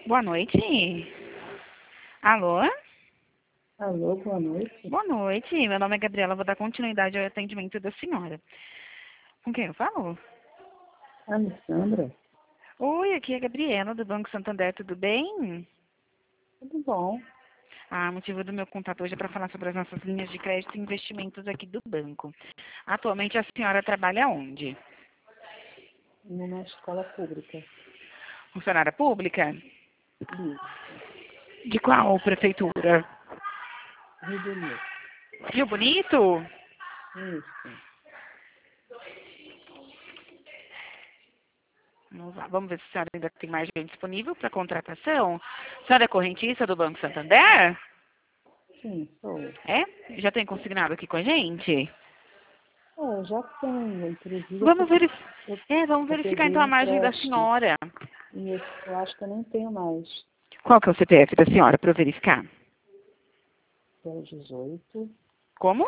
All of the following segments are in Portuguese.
Boa noite. Alô? Alô, boa noite. Boa noite. Meu nome é Gabriela. Vou dar continuidade ao atendimento da senhora. Com quem eu falo? Alessandra, Oi, aqui é a Gabriela, do Banco Santander. Tudo bem? tudo bom? O motivo do meu contato hoje é para falar sobre as nossas linhas de crédito e investimentos aqui do banco. Atualmente a senhora trabalha onde? Numa escola pública. Funcionária pública? Isso, De qual prefeitura? Rio Bonito. Rio Bonito? Isso. Vamos ver se a senhora ainda tem margem disponível para contratação. A senhora é correntista do Banco Santander? Sim, sou. É? Já tem consignado aqui com a gente? Já tenho, inclusive Vamos, eu, vamos eu verificar peguei então um a margem da empréstimo. senhora. E eu acho que eu nem tenho mais. Qual que é o CPF da senhora para eu verificar? 018, Como?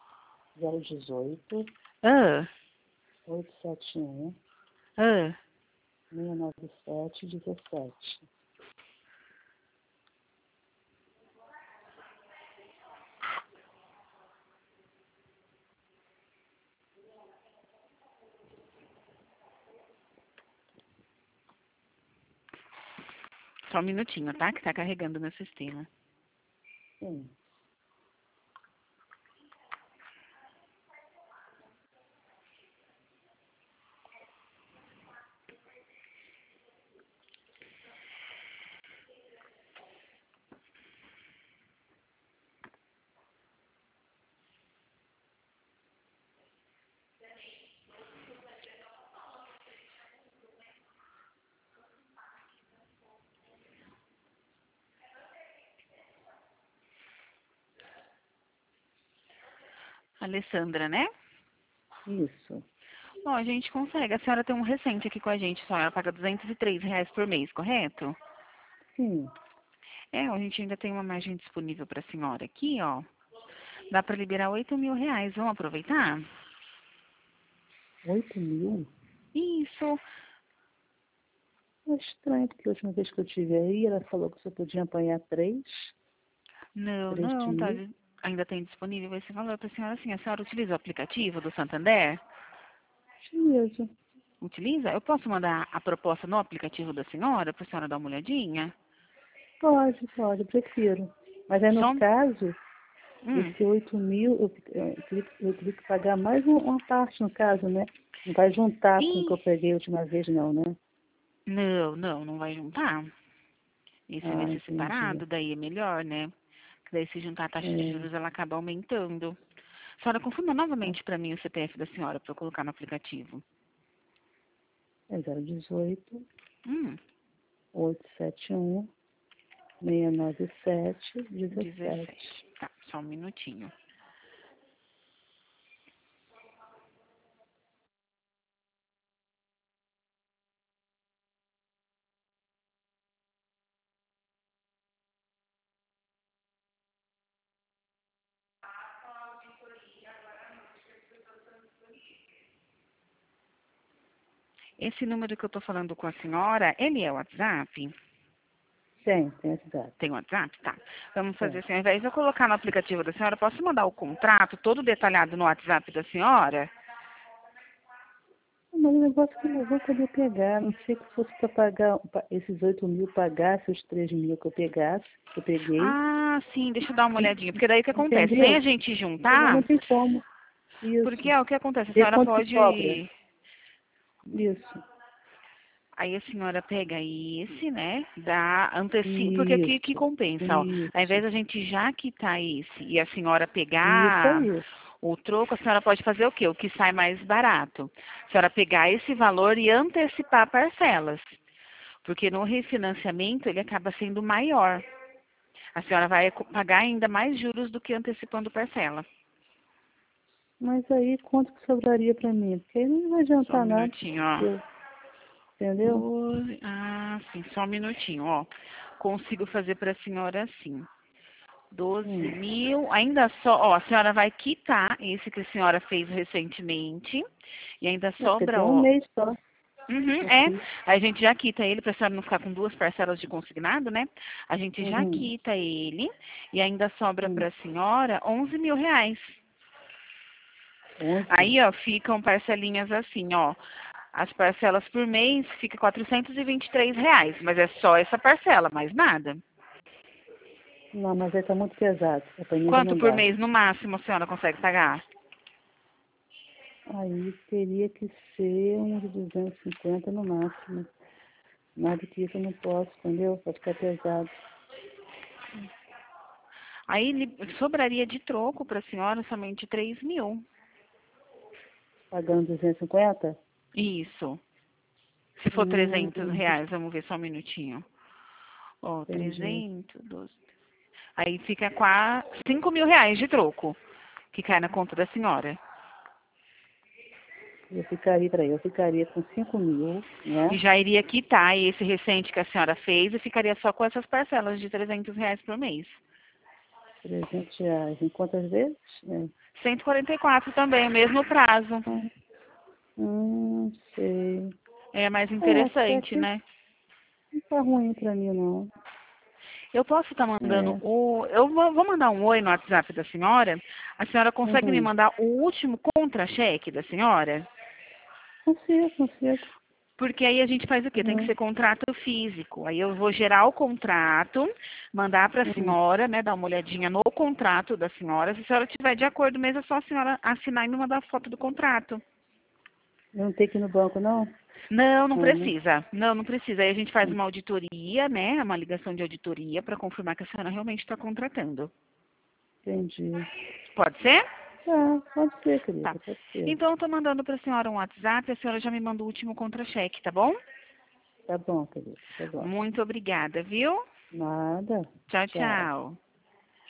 018, Ah, 871, ah. 697, 17. Só um minutinho, tá? Que tá carregando meu sistema. Sim. Alessandra, né? Isso. Bom, a gente consegue. A senhora tem um recente aqui com a gente. A senhora paga R$ 203 por mês, correto? Sim. A gente ainda tem uma margem disponível para a senhora aqui, ó. Dá para liberar R$ 8.000. Vamos aproveitar? 8.000? Isso. É estranho, porque a última vez que eu tive aí, ela falou que só podia apanhar 3 Não, 3 não, tá. mil. Ainda tem disponível esse valor para a senhora, sim. A senhora utiliza o aplicativo do Santander? Beleza. Utiliza? Eu posso mandar a proposta no aplicativo da senhora para a senhora dar uma olhadinha? Pode, eu prefiro. Mas aí, no Só. caso, Hum. esse 8.000, eu teria que pagar mais uma parte, no caso, né? Não vai juntar com o que Ih, eu peguei a última vez, não, né? não vai juntar. Esse Ah, nesse entendi. separado, daí é melhor, né? Porque daí se juntar a taxa de É, juros, ela acaba aumentando. A senhora confirma novamente para mim o CPF da senhora para eu colocar no aplicativo. é 018 Hum, 871 697 17. 17. Tá, só um minutinho. Esse número que eu tô falando com a senhora, ele é o WhatsApp? Tem esse dado. Tem WhatsApp? Tá. Vamos fazer Tem. assim, ao invés de eu colocar no aplicativo da senhora, posso mandar o contrato todo detalhado no WhatsApp da senhora? Mas o negócio que eu não vou poder pegar, não sei que fosse para pagar esses 8.000, pagasse os 3.000 que eu pegasse, que eu peguei. Ah, sim, deixa eu dar uma olhadinha. Porque daí o que acontece? Sem a Entendeu? gente Senão juntar, não tem como. porque Isso. é o que acontece, a Ver senhora quanto que sobra. pode. Isso. Aí a senhora pega esse, né? Dá antecipo, porque o que Isso. compensa, ó. Ao invés Isso. da gente já quitar esse e a senhora Isso pegar aí. o troco, a senhora pode fazer o quê? O que sai mais barato. A senhora pegar esse valor e antecipar parcelas. Porque no refinanciamento ele acaba sendo maior. A senhora vai pagar ainda mais juros do que antecipando parcela. Mas aí quanto que sobraria para mim? Porque aí não vai Só um adiantar nada. minutinho, ó. Entendeu? Sim, só um minutinho, ó. Consigo fazer para a senhora assim. 12.000, ainda só, ó, a senhora vai quitar esse que a senhora fez recentemente, e ainda É porque sobra, tem um ó, mês só. Uhum, é. Aí a gente já quita ele, pra senhora não ficar com duas parcelas de consignado, né? A gente já Uhum. quita ele e ainda sobra Uhum. pra senhora 11 mil reais. 11? Aí, ó, ficam parcelinhas assim, ó. As parcelas por mês fica R$ 423, mas é só essa parcela, mais nada. Não, mas aí tá muito pesado. Para mim já Quanto não por dá. mês no máximo a senhora consegue pagar? Aí teria que ser uns 250 no máximo. Mais do que isso eu não posso, entendeu? Vai ficar pesado. Aí sobraria de troco para a senhora somente 3 mil. Pagando 250? Isso. Se for 300 Entendi. reais, vamos ver só um minutinho. Ó, Entendi. 300, 12. Aí fica quase 5 mil reais de troco que cai na conta da senhora. Eu ficaria com 5 mil, E né? já iria quitar esse recente que a senhora fez e ficaria só com essas parcelas de 300 reais por mês. R$ 300. Em quantas vezes? É. 144 também, o mesmo prazo. Sei. É mais Até interessante, que né? não tá ruim pra mim, não. Eu posso estar mandando É. o. Eu vou mandar um oi no WhatsApp da senhora. A senhora consegue me Uhum. mandar o último contra-cheque da senhora? Consigo, consigo. Porque aí a gente faz o quê? Tem que Uhum. ser contrato físico. Aí eu vou gerar o contrato, mandar para a Uhum. senhora, né? Dar uma olhadinha no contrato da senhora. Se a senhora tiver de acordo mesmo, é só a senhora assinar e me mandar a foto do contrato. Eu não tenho que ir no banco, não? Não, não Não, né? precisa. Não, não precisa. Aí a gente faz uma auditoria, né? Uma ligação de auditoria para confirmar que a senhora realmente está contratando. Entendi. Pode ser? Tá, pode ser, Tá. querida, pode ser. Então, eu tô mandando para a senhora um WhatsApp, a senhora já me manda o último contra-cheque, tá bom? Tá bom, querida, tá bom. Muito obrigada, viu? Nada. Tchau, Tchau. tchau.